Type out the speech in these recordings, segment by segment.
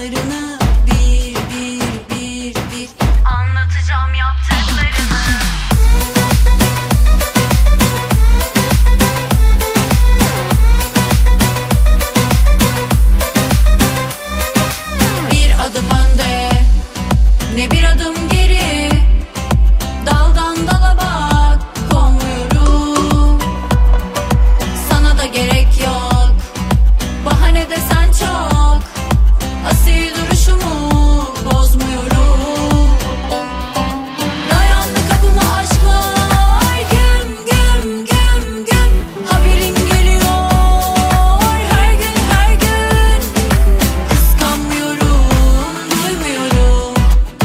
yalanlarını bir bir bir bir anlatacağım yaptıklarını. Bir adım önde, ne bir adım geri. Daldan dala bak, konmuyorum. Sana da gerek yok, bahane desen çok. Asil duruşumu bozmuyorum. Dayandı kapıma aşklar, güm güm güm güm. Haberin geliyor her gün her gün. Kıskanmıyorum, duymuyorum.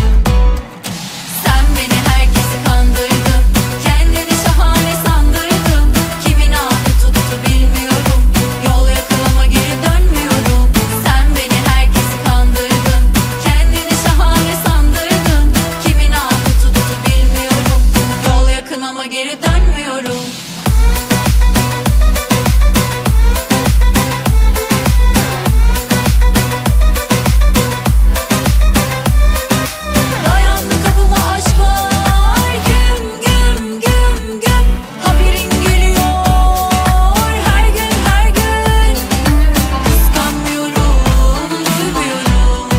Sen beni herkesi kandırdın, kendini şahane sandırdın. Kimin ahı tuttu bilmiyorum, yol yakın ama geri dönmüyorum. Sen beni herkesi kandırdın, kendini şahane sandırdın. Kimin ahı tuttu bilmiyorum, yol yakın ama geri dönmüyorum. Dayandı kapıma aşklar, güm güm güm güm. Haberin geliyor her gün her gün. Kıskanmıyorum, duymuyorum.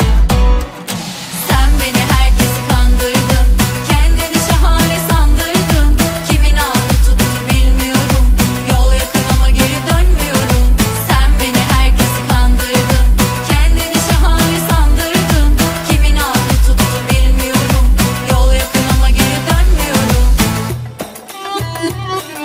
Sen beni herkesi kandırdın, kendini şahane sandırdın. Kimin ahı tuttu bilmiyorum, yol yakın ama geri dönmüyorum. Sen beni herkesi kandırdın, kendini şahane sandırdın. Kimin ahı tuttu bilmiyorum, yol yakın ama geri dönmüyorum.